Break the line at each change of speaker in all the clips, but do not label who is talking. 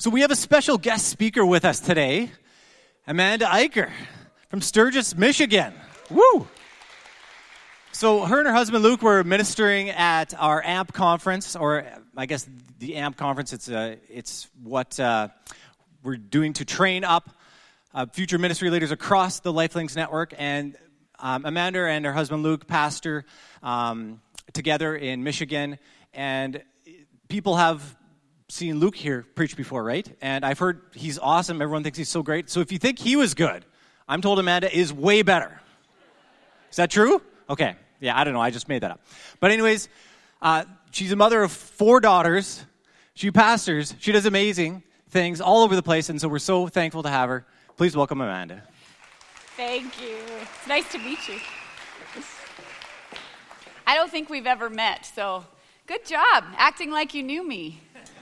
So we have a special guest speaker with us today, Amanda Eicher from Sturgis, Michigan. Woo! So her and her husband Luke were ministering at our AMP conference, or I guess the AMP conference. It's what we're doing to train up future ministry leaders across the Lifelinks network. And Amanda and her husband Luke pastor together in Michigan, and people have seen Luke here preach before, right? And I've heard he's awesome. Everyone thinks he's so great. So if you think he was good, I'm told Amanda is way better. Is that true? Okay. Yeah, I don't know. I just made that up. But anyways, she's a mother of 4 daughters. She pastors. She does amazing things all over the place, and so we're so thankful to have her. Please welcome Amanda.
Thank you. It's nice to meet you. I don't think we've ever met, so good job acting like you knew me.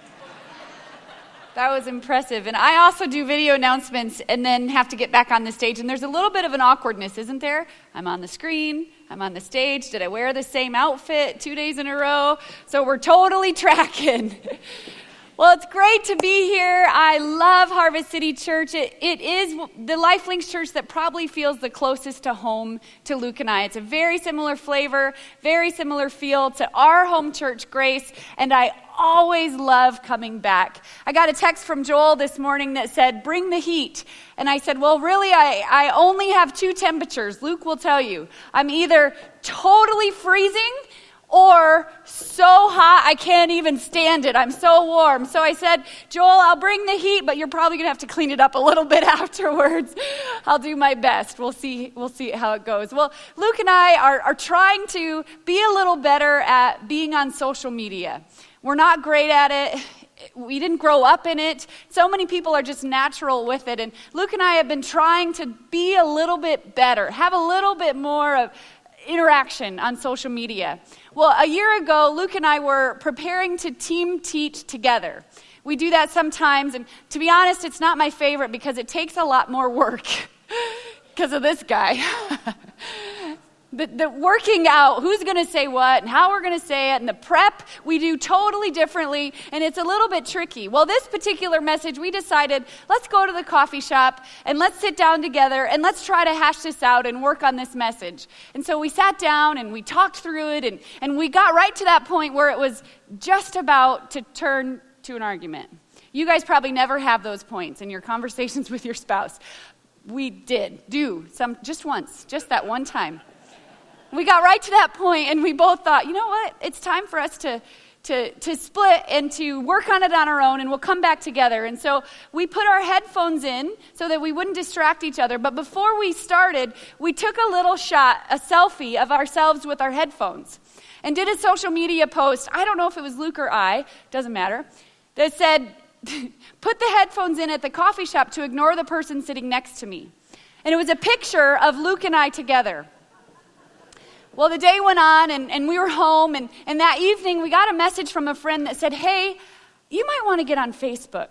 That was impressive. And I also do video announcements and then have to get back on the stage. And there's a little bit of an awkwardness, isn't there? I'm on the screen. I'm on the stage. Did I wear the same outfit 2 days in a row? So we're totally tracking. Well, it's great to be here. I love Harvest City Church. It is the Lifelinks church that probably feels the closest to home to Luke and I. It's a very similar flavor, very similar feel to our home church, Grace, and I always love coming back. I got a text from Joel this morning that said, bring the heat. And I said, well, really, I only have 2 temperatures. Luke will tell you. I'm either totally freezing or so hot I can't even stand it. I'm so warm. So I said, Joel, I'll bring the heat, but you're probably going to have to clean it up a little bit afterwards. I'll do my best. We'll see how it goes. Well, Luke and I are trying to be a little better at being on social media. We're not great at it. We didn't grow up in it. So many people are just natural with it. And Luke and I have been trying to be a little bit better, have a little bit more of interaction on social media. Well, a year ago, Luke and I were preparing to team teach together. We do that sometimes, and to be honest, it's not my favorite because it takes a lot more work because of this guy. The working out who's going to say what and how we're going to say it, and the prep we do totally differently, and it's a little bit tricky. Well, this particular message, we decided, let's go to the coffee shop and let's sit down together and let's try to hash this out and work on this message. And so we sat down and we talked through it, and we got right to that point where it was just about to turn to an argument. You guys probably never have those points in your conversations with your spouse. We do just once, just that one time. We got right to that point, and we both thought, you know what? It's time for us to split and to work on it on our own, and we'll come back together. And so we put our headphones in so that we wouldn't distract each other. But before we started, we took a little shot, a selfie of ourselves with our headphones, and did a social media post. I don't know if it was Luke or I, doesn't matter, that said, put the headphones in at the coffee shop to ignore the person sitting next to me. And it was a picture of Luke and I together. Well, the day went on, and we were home, and that evening we got a message from a friend that said, hey, you might want to get on Facebook.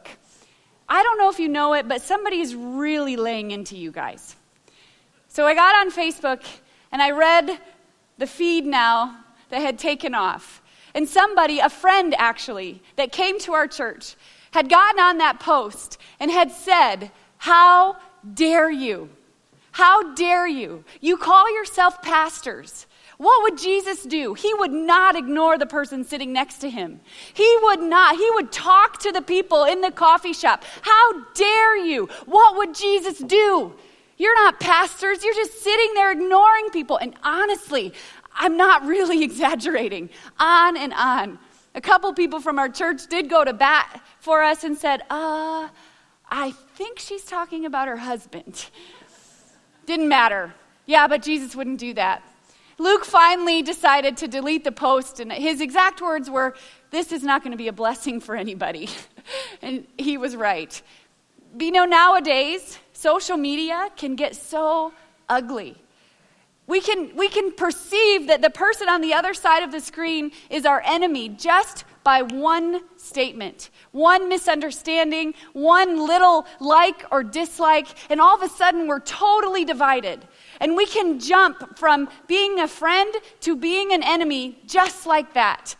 I don't know if you know it, but somebody is really laying into you guys. So I got on Facebook, and I read the feed now that had taken off. And somebody, a friend actually, that came to our church, had gotten on that post and had said, how dare you? How dare you? You call yourself pastors. What would Jesus do? He would not ignore the person sitting next to him. He would not. He would talk to the people in the coffee shop. How dare you? What would Jesus do? You're not pastors. You're just sitting there ignoring people. And honestly, I'm not really exaggerating. On and on. A couple people from our church did go to bat for us and said, I think she's talking about her husband. Didn't matter. Yeah, but Jesus wouldn't do that. Luke finally decided to delete the post, and his exact words were, this is not going to be a blessing for anybody. And he was right. But nowadays, social media can get so ugly. We can perceive that the person on the other side of the screen is our enemy just by one statement, one misunderstanding, one little like or dislike, and all of a sudden we're totally divided. And we can jump from being a friend to being an enemy just like that.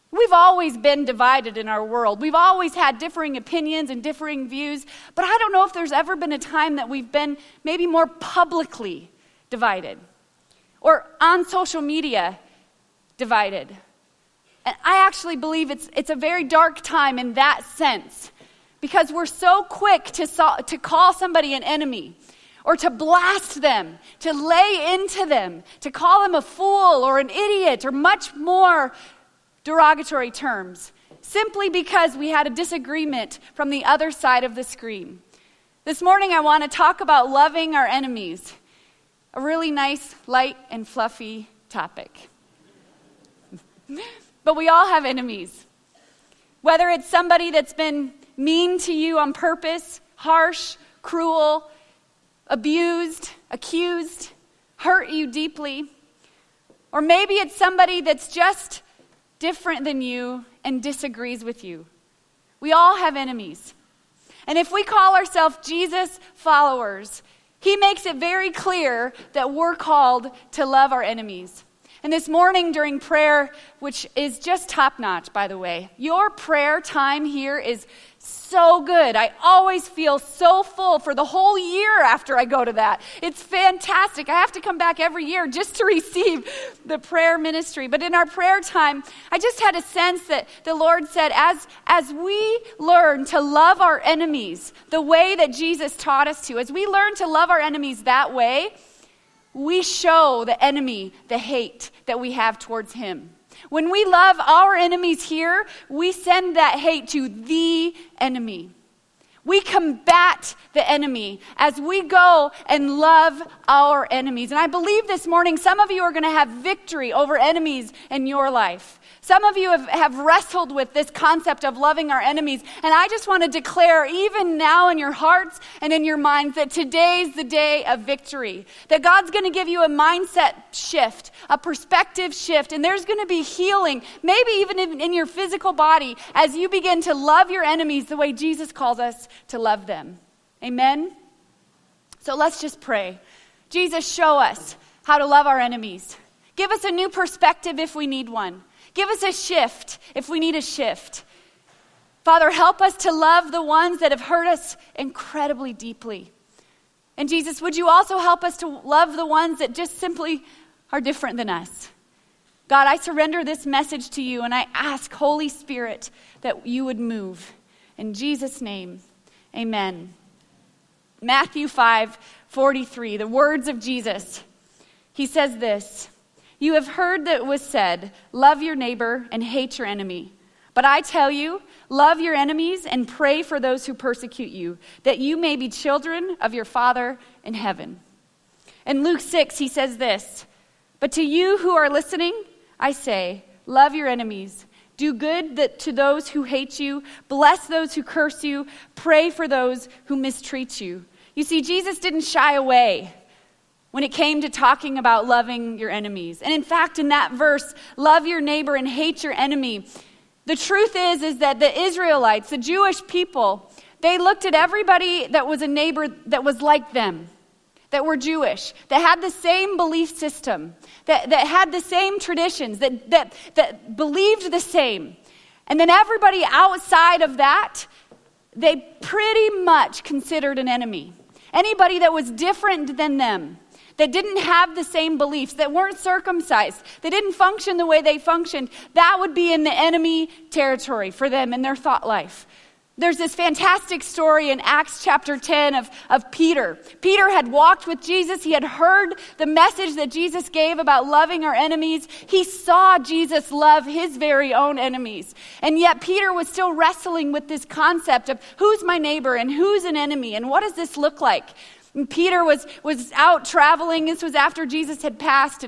We've always been divided in our world. We've always had differing opinions and differing views, but I don't know if there's ever been a time that we've been maybe more publicly divided or on social media divided. And I actually believe it's a very dark time in that sense because we're so quick to call somebody an enemy or to blast them, to lay into them, to call them a fool or an idiot or much more derogatory terms, simply because we had a disagreement from the other side of the screen. This morning I want to talk about loving our enemies, a really nice, light, and fluffy topic. But we all have enemies. Whether it's somebody that's been mean to you on purpose, harsh, cruel, abused, accused, hurt you deeply, or maybe it's somebody that's just different than you and disagrees with you. We all have enemies. And if we call ourselves Jesus followers, he makes it very clear that we're called to love our enemies. And this morning during prayer, which is just top-notch, by the way, your prayer time here is so good. I always feel so full for the whole year after I go to that. It's fantastic. I have to come back every year just to receive the prayer ministry. But in our prayer time, I just had a sense that the Lord said, as we learn to love our enemies the way that Jesus taught us to, as we learn to love our enemies that way, we show the enemy the hate that we have towards him. When we love our enemies here, we send that hate to the enemy. We combat the enemy as we go and love our enemies. And I believe this morning some of you are going to have victory over enemies in your life. Some of you have wrestled with this concept of loving our enemies. And I just want to declare, even now in your hearts and in your minds, that today's the day of victory. That God's going to give you a mindset shift, a perspective shift. And there's going to be healing, maybe even in your physical body, as you begin to love your enemies the way Jesus calls us to love them. Amen? So let's just pray. Jesus, show us how to love our enemies. Give us a new perspective if we need one. Give us a shift if we need a shift. Father, help us to love the ones that have hurt us incredibly deeply. And Jesus, would you also help us to love the ones that just simply are different than us? God, I surrender this message to you, and I ask, Holy Spirit, that you would move. In Jesus' name, amen. Matthew 5:43, the words of Jesus. He says this, "You have heard that it was said, love your neighbor and hate your enemy. But I tell you, love your enemies and pray for those who persecute you, that you may be children of your Father in heaven." In Luke 6, he says this, "But to you who are listening, I say, love your enemies. Do good to those who hate you. Bless those who curse you. Pray for those who mistreat you." You see, Jesus didn't shy away when it came to talking about loving your enemies. And in fact, in that verse, love your neighbor and hate your enemy, the truth is that the Israelites, the Jewish people, they looked at everybody that was a neighbor that was like them, that were Jewish, that had the same belief system, that had the same traditions, that believed the same. And then everybody outside of that, they pretty much considered an enemy. Anybody that was different than them, that didn't have the same beliefs, that weren't circumcised, that didn't function the way they functioned, that would be in the enemy territory for them in their thought life. There's this fantastic story in Acts chapter 10 of Peter. Peter had walked with Jesus. He had heard the message that Jesus gave about loving our enemies. He saw Jesus love his very own enemies. And yet Peter was still wrestling with this concept of who's my neighbor and who's an enemy and what does this look like? And Peter was out traveling. This was after Jesus had passed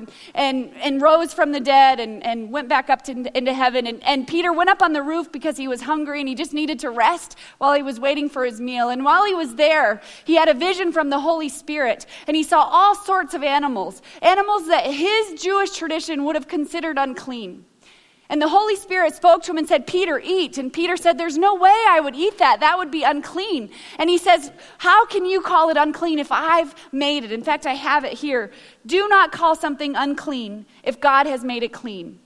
and rose from the dead and went back up into heaven. And Peter went up on the roof because he was hungry and he just needed to rest while he was waiting for his meal. And while he was there, he had a vision from the Holy Spirit. And he saw all sorts of animals that his Jewish tradition would have considered unclean. And the Holy Spirit spoke to him and said, "Peter, eat." And Peter said, "There's no way I would eat that. That would be unclean." And he says, "How can you call it unclean if I've made it?" In fact, I have it here. "Do not call something unclean if God has made it clean."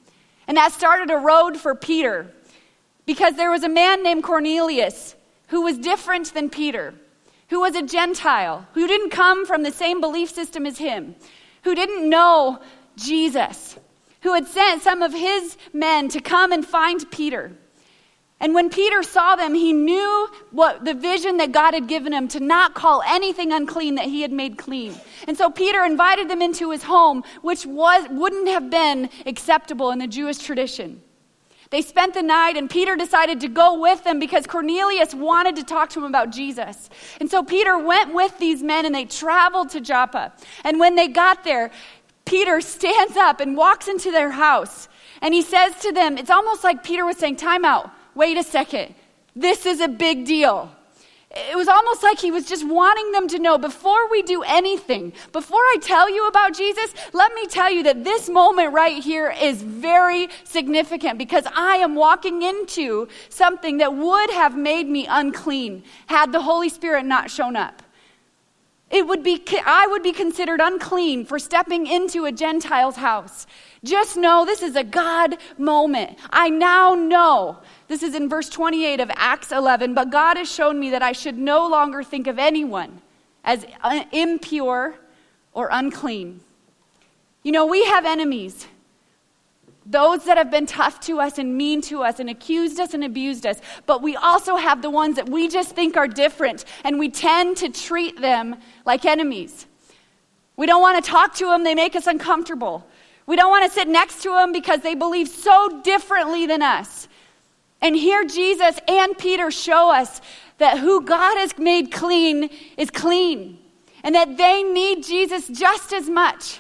And that started a road for Peter, because there was a man named Cornelius who was different than Peter, who was a Gentile, who didn't come from the same belief system as him, who didn't know Jesus, who had sent some of his men to come and find Peter. And when Peter saw them, he knew what the vision that God had given him to not call anything unclean that he had made clean. And so Peter invited them into his home, which wouldn't have been acceptable in the Jewish tradition. They spent the night, and Peter decided to go with them because Cornelius wanted to talk to him about Jesus. And so Peter went with these men, and they traveled to Joppa. And when they got there, Peter stands up and walks into their house. And he says to them, it's almost like Peter was saying, time out. Wait a second, this is a big deal. It was almost like he was just wanting them to know, before we do anything, before I tell you about Jesus, let me tell you that this moment right here is very significant, because I am walking into something that would have made me unclean had the Holy Spirit not shown up. I would be considered unclean for stepping into a Gentile's house. Just know this is a God moment. I now know. This is in verse 28 of Acts 11. But God has shown me that I should no longer think of anyone as impure or unclean. You know, we have enemies. Those that have been tough to us and mean to us and accused us and abused us. But we also have the ones that we just think are different, and we tend to treat them like enemies. We don't want to talk to them. They make us uncomfortable. We don't want to sit next to them because they believe so differently than us. And here Jesus and Peter show us that who God has made clean is clean, and that they need Jesus just as much.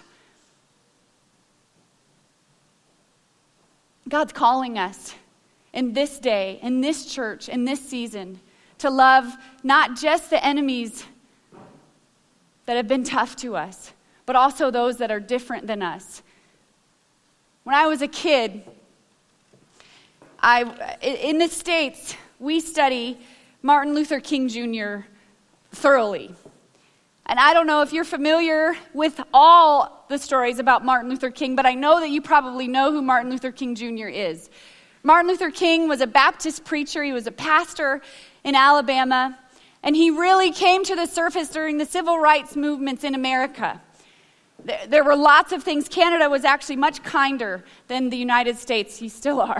God's calling us in this day, in this church, in this season, to love not just the enemies that have been tough to us, but also those that are different than us. When I was a kid, in the States, we study Martin Luther King Jr. thoroughly. And I don't know if you're familiar with all the stories about Martin Luther King, but I know that you probably know who Martin Luther King Jr. is. Martin Luther King was a Baptist preacher. He was a pastor in Alabama. And he really came to the surface during the civil rights movements in America. There were lots of things. Canada was actually much kinder than the United States. You still are.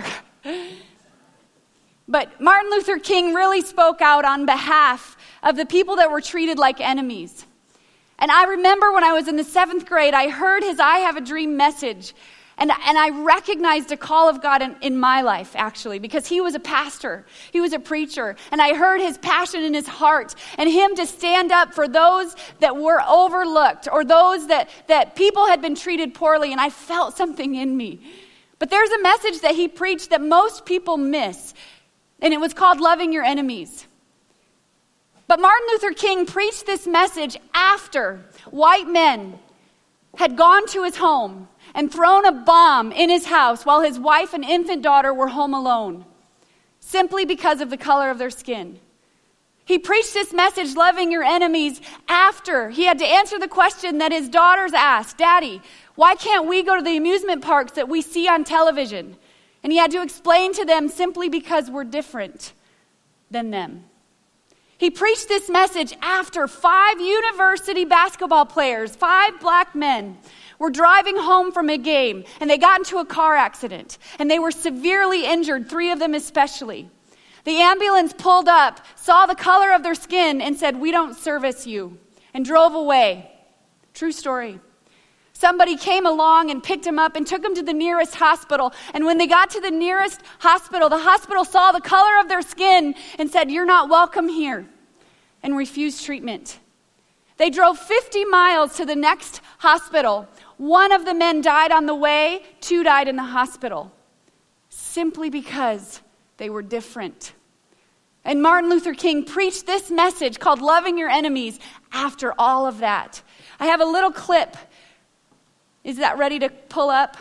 But Martin Luther King really spoke out on behalf of the people that were treated like enemies. And I remember when I was in the 7th grade, I heard his I Have a Dream message. And I recognized a call of God in my life, actually, because he was a pastor. He was a preacher. And I heard his passion in his heart and him to stand up for those that were overlooked or those that people had been treated poorly. And I felt something in me. But there's a message that he preached that most people miss. And it was called Loving Your Enemies. But Martin Luther King preached this message after white men had gone to his home and thrown a bomb in his house while his wife and infant daughter were home alone, simply because of the color of their skin. He preached this message, loving your enemies, after he had to answer the question that his daughters asked, Daddy, why can't we go to the amusement parks that we see on television? And he had to explain to them, simply because we're different than them. He preached this message after 5 university basketball players, 5 black men, were driving home from a game, and they got into a car accident, and they were severely injured, 3 of them especially. The ambulance pulled up, saw the color of their skin, and said, we don't service you, and drove away. True story. Somebody came along and picked him up and took him to the nearest hospital, and when they got to the nearest hospital, the hospital saw the color of their skin and said, you're not welcome here, and refused treatment. They drove 50 miles to the next hospital. 1 of the men died on the way, 2 died in the hospital, simply because they were different. And Martin Luther King preached this message called Loving Your Enemies after all of that. I have a little clip. Is that ready to pull up?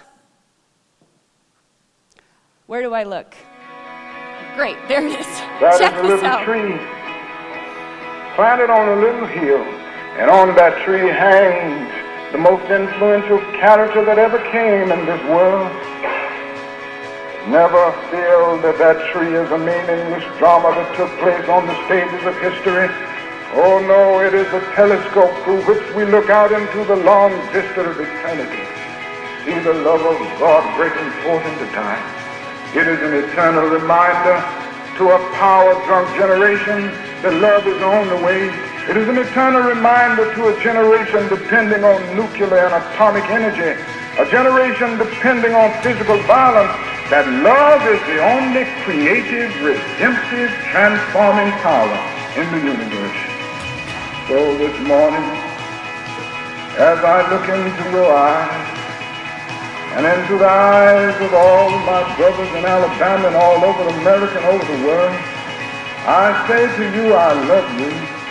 Where do I look? Great, there it is. Check this out.
That is a little tree planted on a little hill, and on that tree hangs the most influential character that ever came in this world. Never feel that that tree is a meaningless drama that took place on the stages of history. Oh no, it is a telescope through which we look out into the long vista of eternity. See the love of God breaking forth into time. It is an eternal reminder to a power-drunk generation that love is on the way. It is an eternal reminder to a generation depending on nuclear and atomic energy, a generation depending on physical violence, that love is the only creative, redemptive, transforming power in the universe. So this morning, as I look into your eyes and into the eyes of all my brothers in Alabama and all over America and over the world, I say to you, I love you.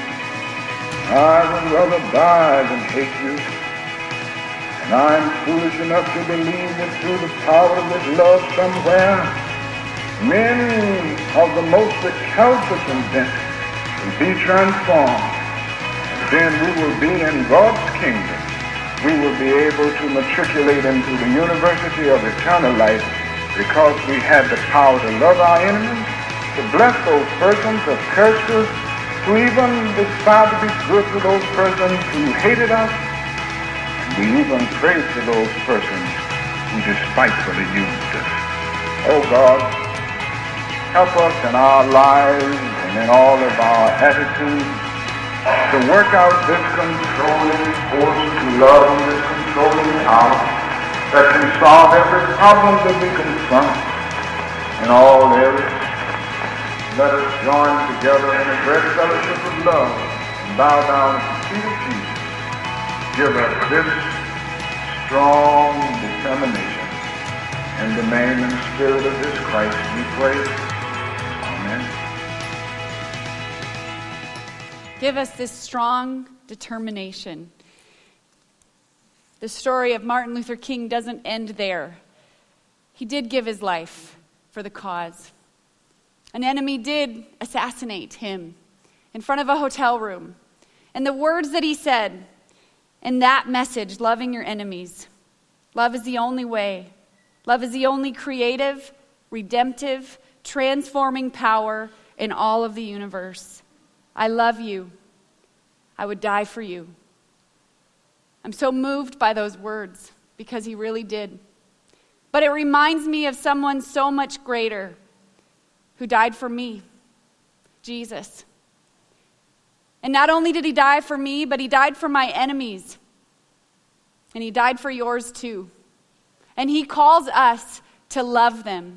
I would rather die than hate you. And I'm foolish enough to believe that through the power of this love somewhere, many of the most recalcitrant will be transformed. And then we will be in God's kingdom. We will be able to matriculate into the university of eternal life because we had the power to love our enemies, to bless those persons, to curse us, to even decide to be good to those persons who hated us. We even pray for those persons who despitefully used us. Oh God, help us in our lives and in all of our attitudes to work out this controlling force, to love this controlling power that can solve every problem that we confront in all areas. Let us join together in a great fellowship of love and bow down at the feet of Jesus. Give us this strong determination. In the name and spirit of this Christ we pray. Amen.
Give us this strong determination. The story of Martin Luther King doesn't end there. He did give his life for the cause. An enemy did assassinate him in front of a hotel room. And the words that he said in that message, loving your enemies, love is the only way. Love is the only creative, redemptive, transforming power in all of the universe. I love you. I would die for you. I'm so moved by those words because he really did. But it reminds me of someone so much greater who died for me, Jesus. And not only did he die for me, but he died for my enemies. And he died for yours too. And he calls us to love them.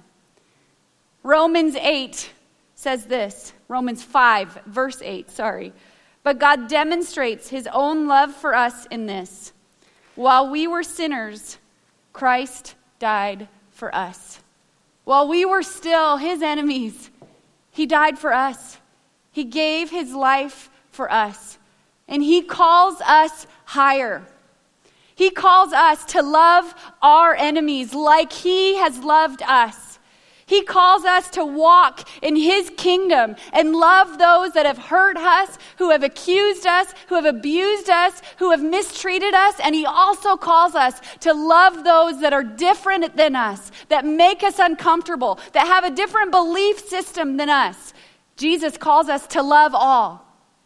Romans 8 says this. Romans 5, verse 8, sorry. But God demonstrates his own love for us in this. While we were sinners, Christ died for us. While we were still his enemies, he died for us. He gave his life for us. And he calls us higher. He calls us to love our enemies like he has loved us. He calls us to walk in his kingdom and love those that have hurt us, who have accused us, who have abused us, who have mistreated us. And he also calls us to love those that are different than us, that make us uncomfortable, that have a different belief system than us. Jesus calls us to love all.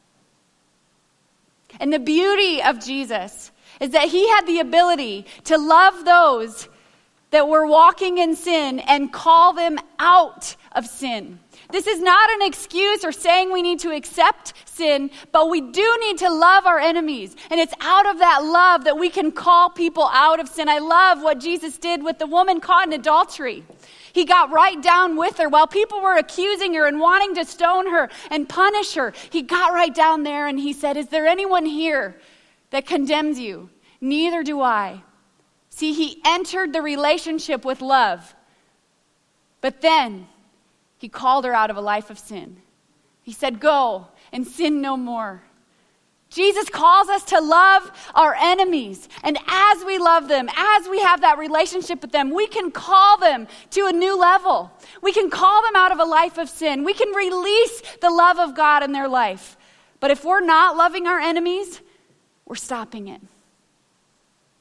And the beauty of Jesus is that he had the ability to love those that were walking in sin and call them out of sin. This is not an excuse or saying we need to accept sin, but we do need to love our enemies. And it's out of that love that we can call people out of sin. I love what Jesus did with the woman caught in adultery. He got right down with her while people were accusing her and wanting to stone her and punish her. He got right down there and he said, "Is there anyone here that condemns you? Neither do I." See, he entered the relationship with love. But then he called her out of a life of sin. He said, "Go and sin no more." Jesus calls us to love our enemies. And as we love them, as we have that relationship with them, we can call them to a new level. We can call them out of a life of sin. We can release the love of God in their life. But if we're not loving our enemies, we're stopping it.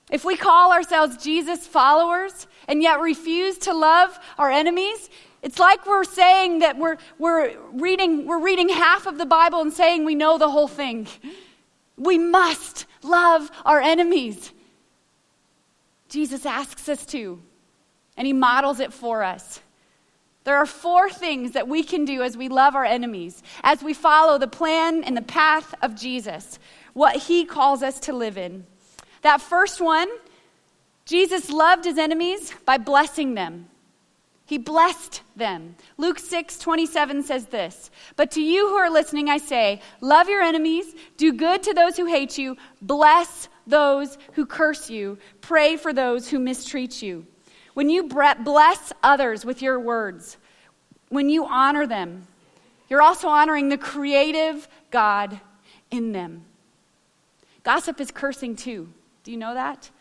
If we call ourselves Jesus followers and yet refuse to love our enemies, it's like we're saying that we're reading half of the Bible and saying we know the whole thing. We must love our enemies. Jesus asks us to, and he models it for us. There are 4 things that we can do as we love our enemies, as we follow the plan and the path of Jesus, what he calls us to live in. That first one, Jesus loved his enemies by blessing them. He blessed them. Luke 6:27 says this, "But to you who are listening, I say, love your enemies, do good to those who hate you, bless those who curse you, pray for those who mistreat you." When you bless others with your words, when you honor them, you're also honoring the creative God in them. Gossip is cursing too. Do you know that?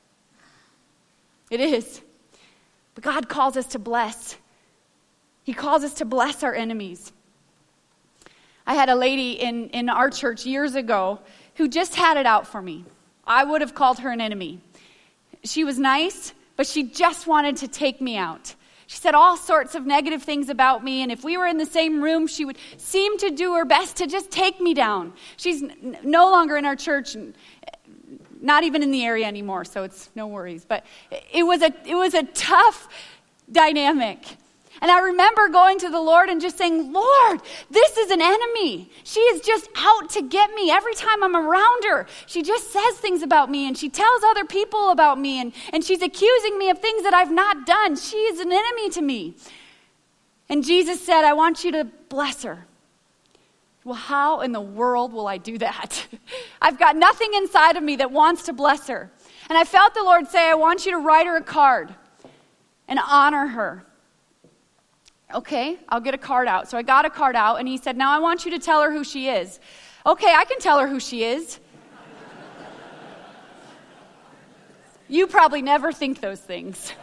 It is. But God calls us to bless. He calls us to bless our enemies. I had a lady in our church years ago who just had it out for me. I would have called her an enemy. She was nice, but she just wanted to take me out. She said all sorts of negative things about me, and if we were in the same room, she would seem to do her best to just take me down. She's no longer in our church, not even in the area anymore, so it's no worries. But it was a tough dynamic. And I remember going to the Lord and just saying, Lord, this is an enemy. She is just out to get me. Every time I'm around her, she just says things about me, and she tells other people about me, and she's accusing me of things that I've not done. She is an enemy to me. And Jesus said, I want you to bless her. Well, how in the world will I do that? I've got nothing inside of me that wants to bless her. And I felt the Lord say, I want you to write her a card and honor her. Okay, I'll get a card out. So I got a card out, and he said, now I want you to tell her who she is. Okay, I can tell her who she is. You probably never think those things.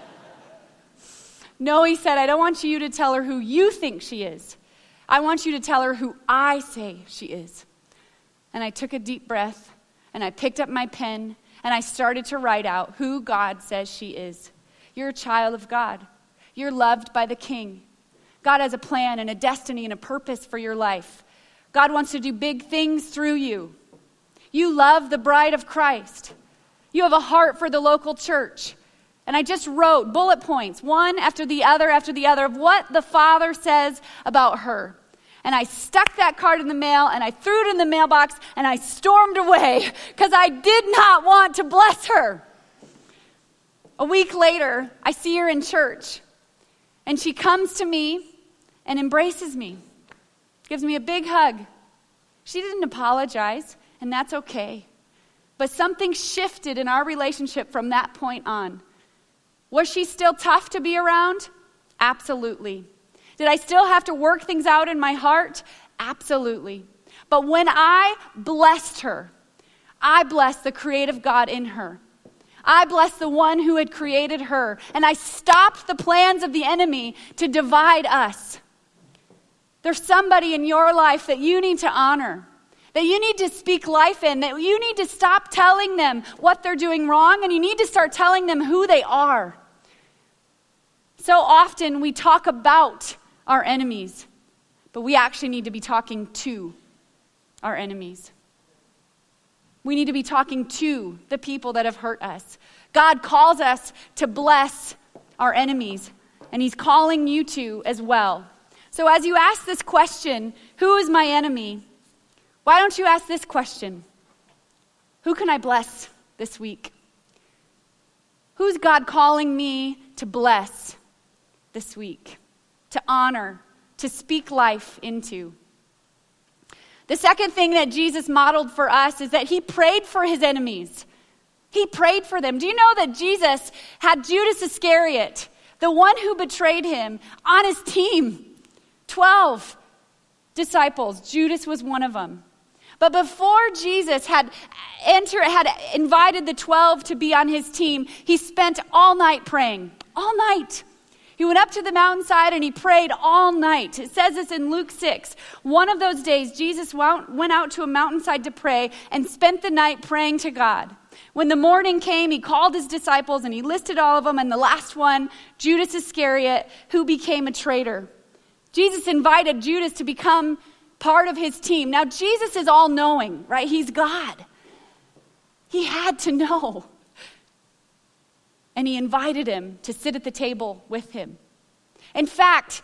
No, he said, I don't want you to tell her who you think she is. I want you to tell her who I say she is. And I took a deep breath, and I picked up my pen, and I started to write out who God says she is. You're a child of God. You're loved by the King. God has a plan and a destiny and a purpose for your life. God wants to do big things through you. You love the bride of Christ. You have a heart for the local church. And I just wrote bullet points, one after the other, of what the Father says about her. And I stuck that card in the mail, and I threw it in the mailbox, and I stormed away because I did not want to bless her. A week later, I see her in church, and she comes to me and embraces me, gives me a big hug. She didn't apologize, and that's okay. But something shifted in our relationship from that point on. Was she still tough to be around? Absolutely. Did I still have to work things out in my heart? Absolutely. But when I blessed her, I blessed the creative God in her. I blessed the one who had created her. And I stopped the plans of the enemy to divide us. There's somebody in your life that you need to honor, that you need to speak life in, that you need to stop telling them what they're doing wrong, and you need to start telling them who they are. So often we talk about our enemies, but we actually need to be talking to our enemies. We need to be talking to the people that have hurt us. God calls us to bless our enemies, and he's calling you to as well. So as you ask this question, who is my enemy? Why don't you ask this question? Who can I bless this week? Who's God calling me to bless this week, to honor, to speak life into? The second thing that Jesus modeled for us is that he prayed for his enemies. He prayed for them. Do you know that Jesus had Judas Iscariot, the one who betrayed him, on his team? 12 disciples. Judas was one of them. But before Jesus had invited the 12 to be on his team, he spent all night praying. All night. He went up to the mountainside and he prayed all night. It says this in Luke 6. One of those days, Jesus went out to a mountainside to pray and spent the night praying to God. When the morning came, he called his disciples and he listed all of them, and the last one, Judas Iscariot, who became a traitor. Jesus invited Judas to become part of his team. Now, Jesus is all-knowing, right? He's God. He had to know. And he invited him to sit at the table with him. In fact,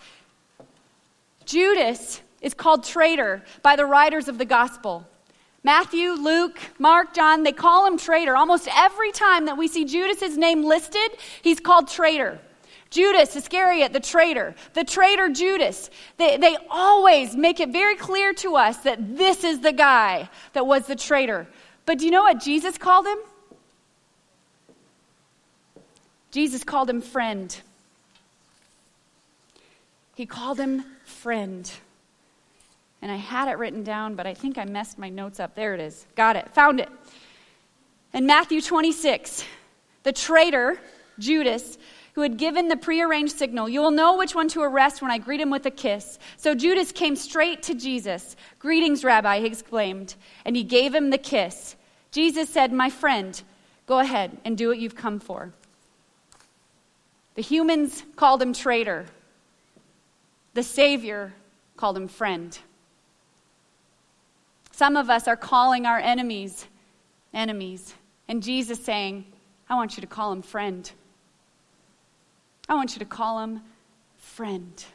Judas is called traitor by the writers of the gospel. Matthew, Luke, Mark, John, they call him traitor. Almost every time that we see Judas's name listed, he's called traitor. Judas Iscariot, the traitor Judas. They always make it very clear to us that this is the guy that was the traitor. But do you know what Jesus called him? Jesus called him friend. He called him friend. And I had it written down, but I think I messed my notes up. There it is. Got it. Found it. In Matthew 26, the traitor, Judas, who had given the prearranged signal, "You will know which one to arrest when I greet him with a kiss." So Judas came straight to Jesus. "Greetings, Rabbi," he exclaimed, and he gave him the kiss. Jesus said, "My friend, go ahead and do what you've come for." The humans called him traitor. The Savior called him friend. Some of us are calling our enemies, and Jesus saying, "I want you to call him friend. I want you to call him friend."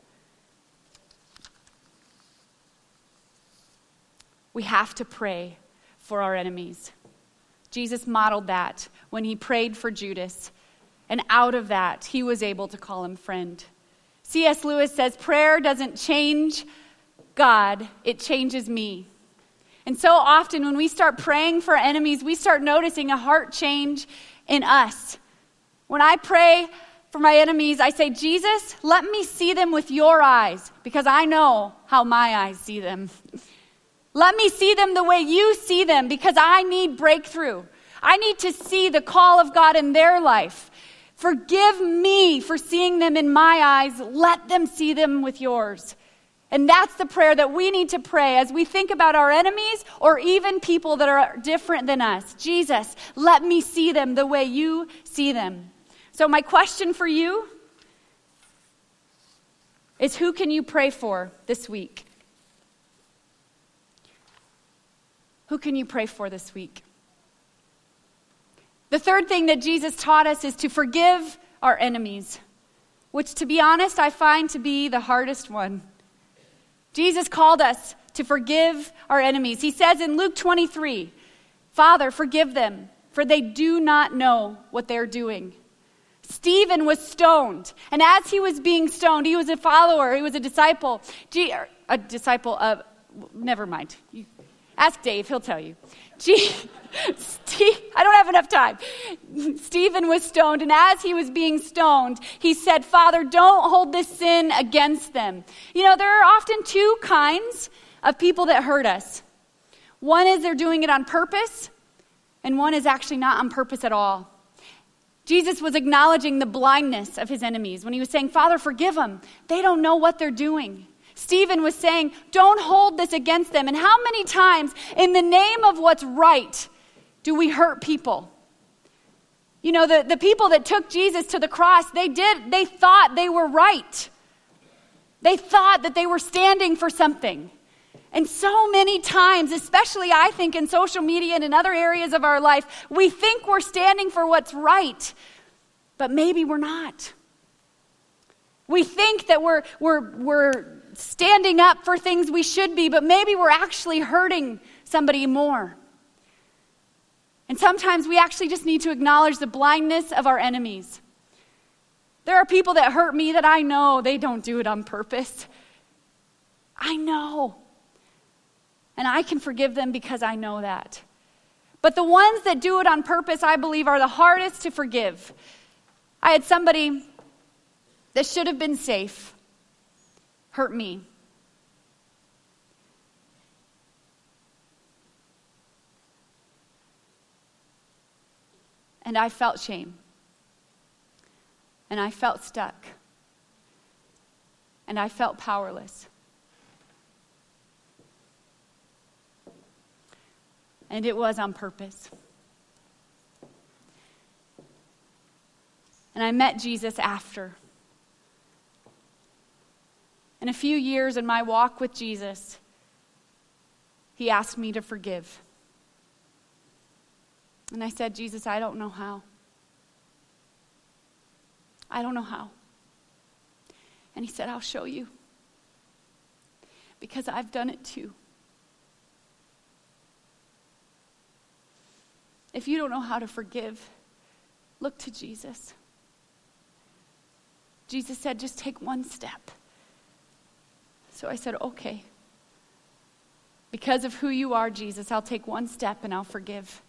We have to pray for our enemies. Jesus modeled that when he prayed for Judas, and out of that, he was able to call him friend. C.S. Lewis says, prayer doesn't change God, it changes me. And so often when we start praying for enemies, we start noticing a heart change in us. When I pray for my enemies, I say, "Jesus, let me see them with your eyes, because I know how my eyes see them. Let me see them the way you see them, because I need breakthrough. I need to see the call of God in their life. Forgive me for seeing them in my eyes. Let them see them with yours." And that's the prayer that we need to pray as we think about our enemies or even people that are different than us. Jesus, let me see them the way you see them. So my question for you is, who can you pray for this week? Who can you pray for this week? The third thing that Jesus taught us is to forgive our enemies, which, to be honest, I find to be the hardest one. Jesus called us to forgive our enemies. He says in Luke 23, "Father, forgive them, for they do not know what they're doing." Stephen was stoned, and as he was being stoned, he was a follower, he was a disciple. Never mind. Ask Dave, he'll tell you. I don't have enough time. Stephen was stoned, and as he was being stoned, he said, "Father, don't hold this sin against them." You know, there are often two kinds of people that hurt us. One is they're doing it on purpose, and one is actually not on purpose at all. Jesus was acknowledging the blindness of his enemies when he was saying, "Father, forgive them. They don't know what they're doing." Stephen was saying, "Don't hold this against them." And how many times in the name of what's right do we hurt people? You know, the people that took Jesus to the cross, they thought they were right. They thought that they were standing for something. And so many times, especially I think in social media and in other areas of our life, we think we're standing for what's right, but maybe we're not. We think that we're standing up for things we should be, but maybe we're actually hurting somebody more. And sometimes we actually just need to acknowledge the blindness of our enemies. There are people that hurt me that I know they don't do it on purpose. I know. And I can forgive them because I know that. But the ones that do it on purpose, I believe, are the hardest to forgive. I had somebody that should have been safe hurt me. And I felt shame. And I felt stuck. And I felt powerless. And it was on purpose. And I met Jesus after. In a few years in my walk with Jesus, he asked me to forgive. And I said, Jesus, I don't know how. I don't know how. And he said, I'll show you. Because I've done it too. If you don't know how to forgive, look to Jesus. Jesus said, just take one step. So I said, okay. Because of who you are, Jesus, I'll take one step and I'll forgive.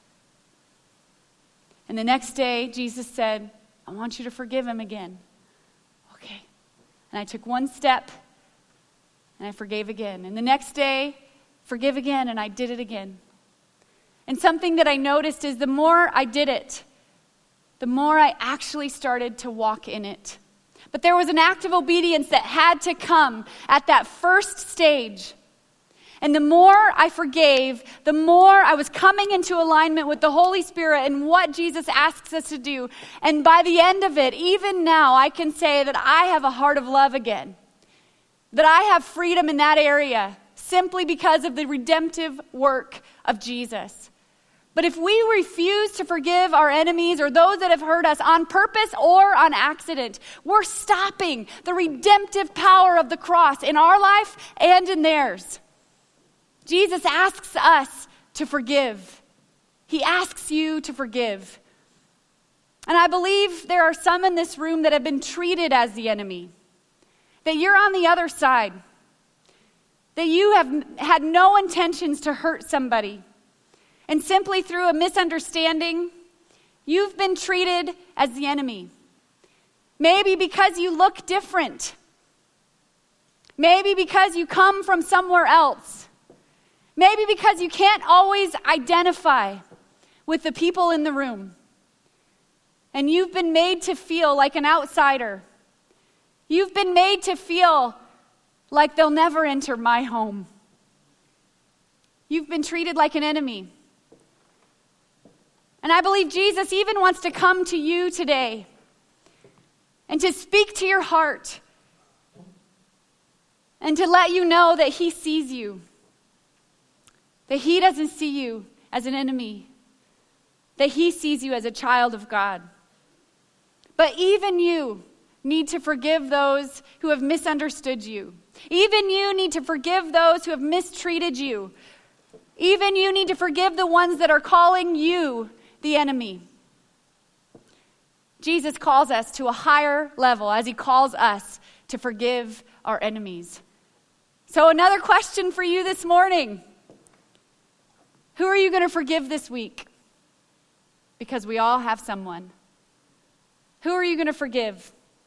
And the next day, Jesus said, I want you to forgive him again. Okay. And I took one step and I forgave again. And the next day, forgive again, and I did it again. And something that I noticed is the more I did it, the more I actually started to walk in it. But there was an act of obedience that had to come at that first stage. And the more I forgave, the more I was coming into alignment with the Holy Spirit and what Jesus asks us to do. And by the end of it, even now, I can say that I have a heart of love again. That I have freedom in that area simply because of the redemptive work of Jesus. But if we refuse to forgive our enemies or those that have hurt us on purpose or on accident, we're stopping the redemptive power of the cross in our life and in theirs. Jesus asks us to forgive. He asks you to forgive. And I believe there are some in this room that have been treated as the enemy. That you're on the other side. That you have had no intentions to hurt somebody. And simply through a misunderstanding, you've been treated as the enemy. Maybe because you look different. Maybe because you come from somewhere else. Maybe because you can't always identify with the people in the room. And you've been made to feel like an outsider. You've been made to feel like they'll never enter my home. You've been treated like an enemy. And I believe Jesus even wants to come to you today and to speak to your heart and to let you know that he sees you. That he doesn't see you as an enemy. That he sees you as a child of God. But even you need to forgive those who have misunderstood you. Even you need to forgive those who have mistreated you. Even you need to forgive the ones that are calling you the enemy. Jesus calls us to a higher level as he calls us to forgive our enemies. So another question for you this morning. Who are you going to forgive this week? Because we all have someone. Who are you going to forgive?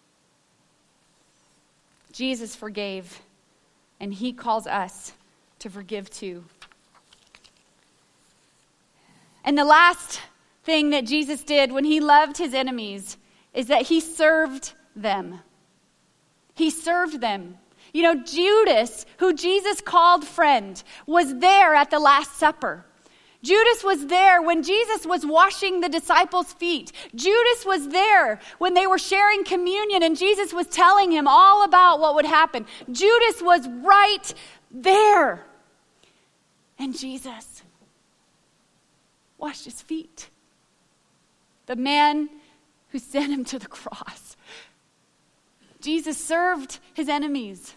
Jesus forgave, and he calls us to forgive too. And the last thing that Jesus did when he loved his enemies is that he served them. He served them. You know, Judas, who Jesus called friend, was there at the Last Supper. Judas was there when Jesus was washing the disciples' feet. Judas was there when they were sharing communion and Jesus was telling him all about what would happen. Judas was right there. And Jesus washed his feet. The man who sent him to the cross. Jesus served his enemies.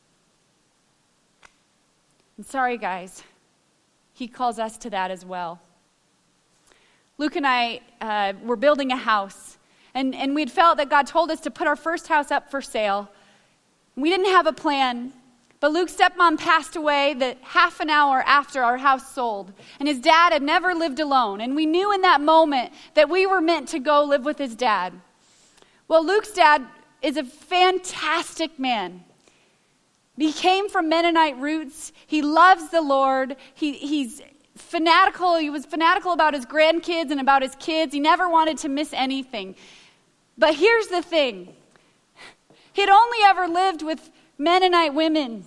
And sorry, guys, he calls us to that as well. Luke and I were building a house, and we'd felt that God told us to put our first house up for sale. We didn't have a plan, but Luke's stepmom passed away half an hour after our house sold, and his dad had never lived alone, and we knew in that moment that we were meant to go live with his dad. Well, Luke's dad is a fantastic man. He came from Mennonite roots. He loves the Lord. He's fanatical. He was fanatical about his grandkids and about his kids. He never wanted to miss anything. But here's the thing. He'd only ever lived with Mennonite women.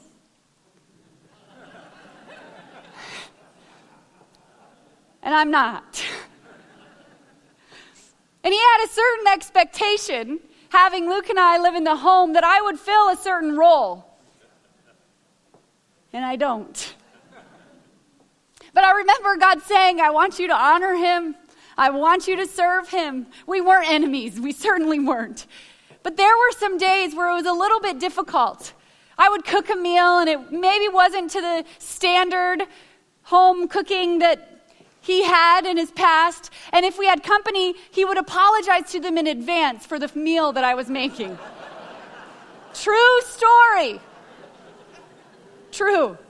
And I'm not. And he had a certain expectation, having Luke and I live in the home, that I would fill a certain role. And I don't. But I remember God saying, I want you to honor him. I want you to serve him. We weren't enemies. We certainly weren't. But there were some days where it was a little bit difficult. I would cook a meal, and it maybe wasn't to the standard home cooking that he had in his past. And if we had company, he would apologize to them in advance for the meal that I was making. True story. True.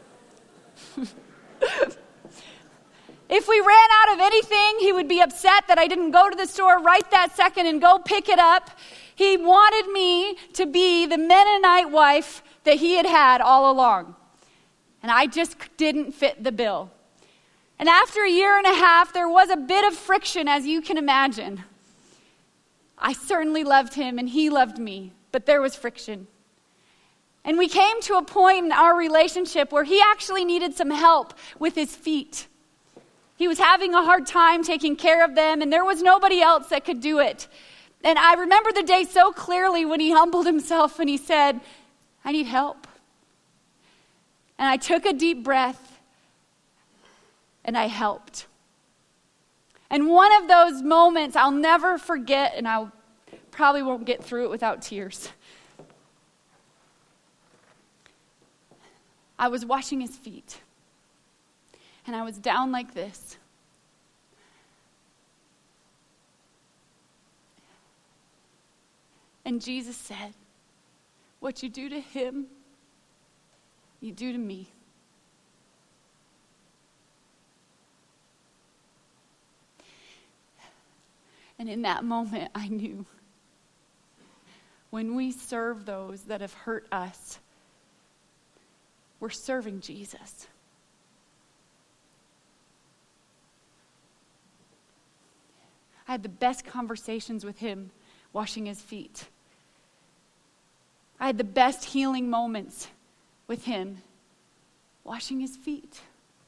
If we ran out of anything, he would be upset that I didn't go to the store right that second and go pick it up. He wanted me to be the Mennonite wife that he had had all along. And I just didn't fit the bill. And after a year and a half, there was a bit of friction, as you can imagine. I certainly loved him and he loved me, but there was friction. And we came to a point in our relationship where he actually needed some help with his feet. He was having a hard time taking care of them, and there was nobody else that could do it. And I remember the day so clearly when he humbled himself and he said, I need help. And I took a deep breath and I helped. And one of those moments I'll never forget, and I probably won't get through it without tears. I was washing his feet. And I was down like this. And Jesus said, what you do to him, you do to me. And in that moment, I knew when we serve those that have hurt us, we're serving Jesus. I had the best conversations with him washing his feet. I had the best healing moments with him washing his feet.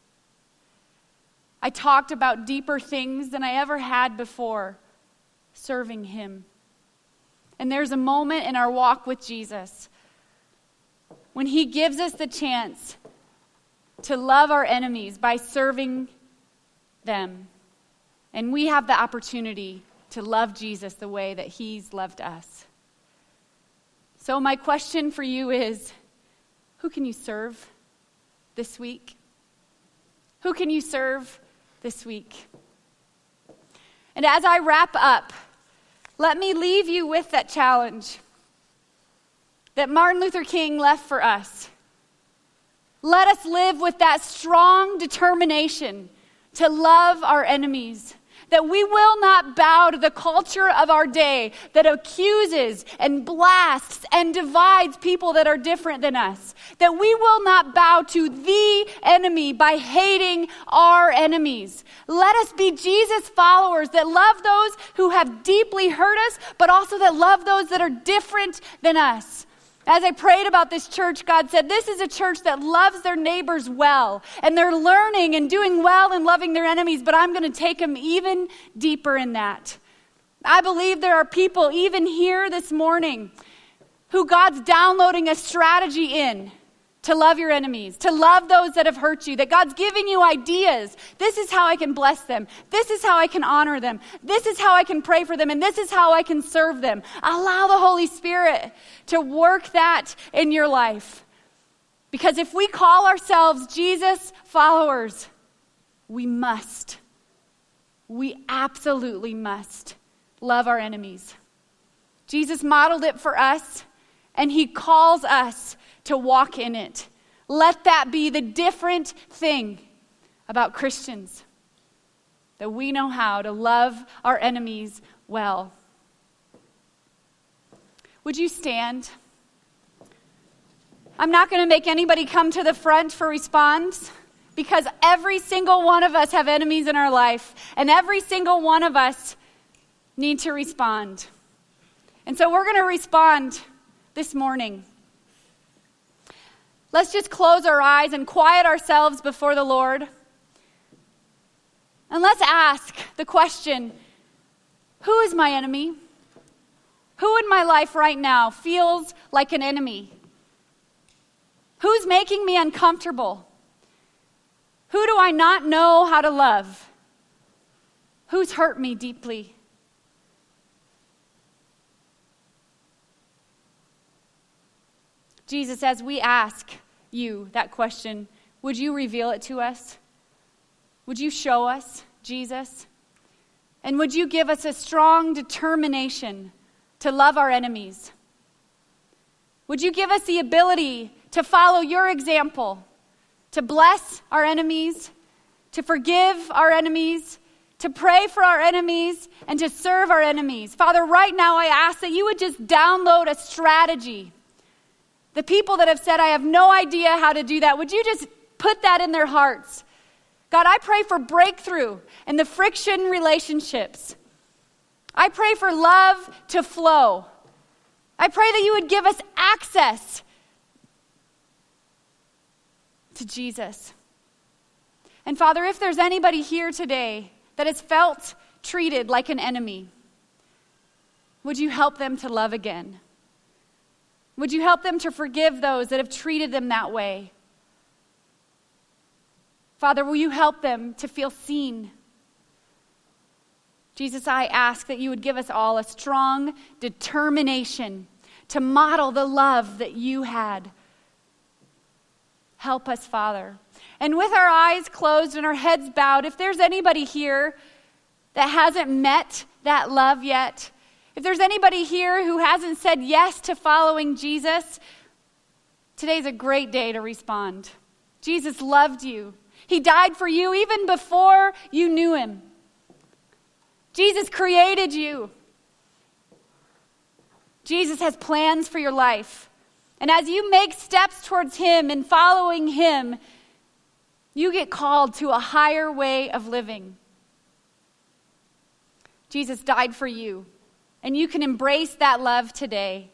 I talked about deeper things than I ever had before serving him. And there's a moment in our walk with Jesus when he gives us the chance to love our enemies by serving them. And we have the opportunity to love Jesus the way that he's loved us. So my question for you is, who can you serve this week? Who can you serve this week? And as I wrap up, let me leave you with that challenge that Martin Luther King left for us. Let us live with that strong determination to love our enemies. That we will not bow to the culture of our day that accuses and blasts and divides people that are different than us. That we will not bow to the enemy by hating our enemies. Let us be Jesus followers that love those who have deeply hurt us, but also that love those that are different than us. As I prayed about this church, God said, this is a church that loves their neighbors well. And they're learning and doing well and loving their enemies, but I'm going to take them even deeper in that. I believe there are people even here this morning who God's downloading a strategy in to love your enemies, to love those that have hurt you, that God's giving you ideas. This is how I can bless them. This is how I can honor them. This is how I can pray for them, and this is how I can serve them. Allow the Holy Spirit to work that in your life. Because if we call ourselves Jesus followers, we absolutely must love our enemies. Jesus modeled it for us, and he calls us to walk in it. Let that be the different thing about Christians, that we know how to love our enemies well. Would you stand? I'm not going to make anybody come to the front for response, because every single one of us have enemies in our life, and every single one of us need to respond. And so we're going to respond this morning. Let's just close our eyes and quiet ourselves before the Lord. And let's ask the question, Who is my enemy? Who in my life right now feels like an enemy? Who's making me uncomfortable? Who do I not know how to love? Who's hurt me deeply? Jesus, as we ask you that question, would you reveal it to us? Would you show us, Jesus? And would you give us a strong determination to love our enemies? Would you give us the ability to follow your example, to bless our enemies, to forgive our enemies, to pray for our enemies, and to serve our enemies? Father, right now I ask that you would just download a strategy. The people that have said, I have no idea how to do that, would you just put that in their hearts? God, I pray for breakthrough in the friction relationships. I pray for love to flow. I pray that you would give us access to Jesus. And Father, if there's anybody here today that has felt treated like an enemy, would you help them to love again? Would you help them to forgive those that have treated them that way? Father, will you help them to feel seen? Jesus, I ask that you would give us all a strong determination to model the love that you had. Help us, Father. And with our eyes closed and our heads bowed, if there's anybody here that hasn't met that love yet, if there's anybody here who hasn't said yes to following Jesus, today's a great day to respond. Jesus loved you. He died for you even before you knew him. Jesus created you. Jesus has plans for your life. And as you make steps towards him and following him, you get called to a higher way of living. Jesus died for you, and you can embrace that love today.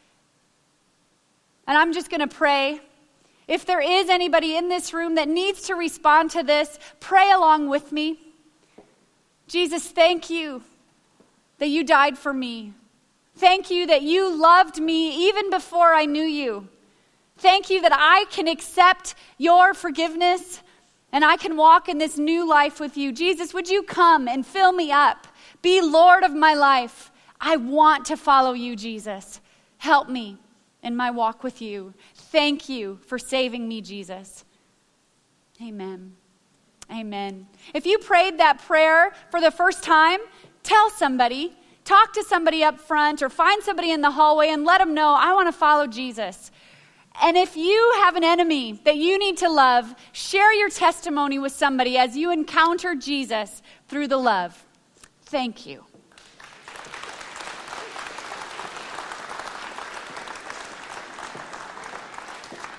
And I'm just going to pray. If there is anybody in this room that needs to respond to this, pray along with me. Jesus, thank you that you died for me. Thank you that you loved me even before I knew you. Thank you that I can accept your forgiveness and I can walk in this new life with you. Jesus, would you come and fill me up? Be Lord of my life. I want to follow you, Jesus. Help me in my walk with you. Thank you for saving me, Jesus. Amen. Amen. If you prayed that prayer for the first time, tell somebody, talk to somebody up front or find somebody in the hallway and let them know, I want to follow Jesus. And if you have an enemy that you need to love, share your testimony with somebody as you encounter Jesus through the love. Thank you.